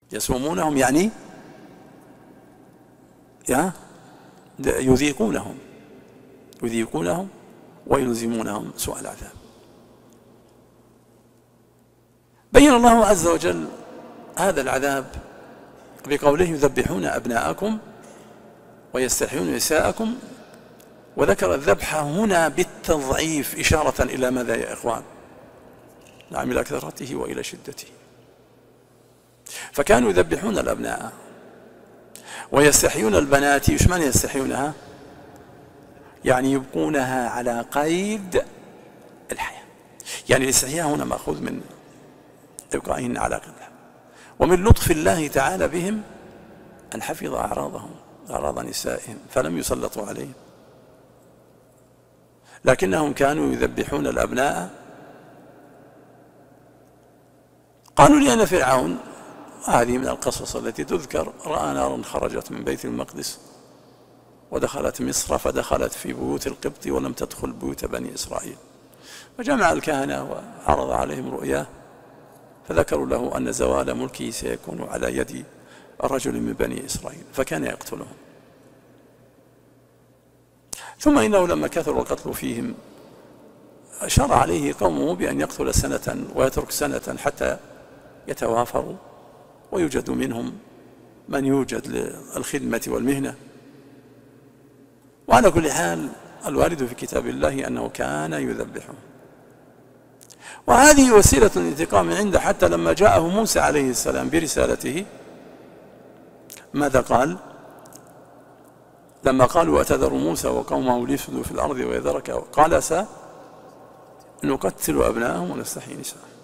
يسومونهم يعني يذيقونهم ويلزمونهم سوء العذاب. بين الله عز وجل هذا العذاب بقوله يذبحون أبناءكم ويستحيون نساءكم، وذكر الذبح هنا بالتضعيف إشارة إلى ماذا يا إخوان؟ نعم، إلى كثرته وإلى شدته. فكانوا يذبحون الأبناء ويستحيون البنات. إيش معنى يستحيونها؟ يعني يبقونها على قيد الحياة، يعني الاستحياء هنا مأخوذ من إبقائهن على قيد الحياة. ومن لطف الله تعالى بهم أن حفظ أعراضهم، أعراض نسائهم، فلم يسلطوا عليهم، لكنهم كانوا يذبحون الأبناء. قالوا لأن فرعون، هذه من القصص التي تذكر، رأى نارا خرجت من بيت المقدس ودخلت مصر، فدخلت في بيوت القبط ولم تدخل بيوت بني إسرائيل، فجمع الكهنة وعرض عليهم رؤياه، فذكروا له أن زوال ملكه سيكون على يد رجل من بني إسرائيل، فكان يقتلهم. ثم إنه لما كثر القتل فيهم أشار عليه قومه بأن يقتل سنة ويترك سنة حتى يتوافروا ويوجد منهم من يوجد للخدمة والمهنة. وعلى كل حال الوارد في كتاب الله أنه كان يذبحهم، وهذه وسيلة الانتقام عنده. حتى لما جاءه موسى عليه السلام برسالته ماذا قال؟ لما قالوا أتذر موسى وقومه ليفسدوا في الأرض ويذرك، قال سنقتل أبناءهم ونستحيي نساءهم.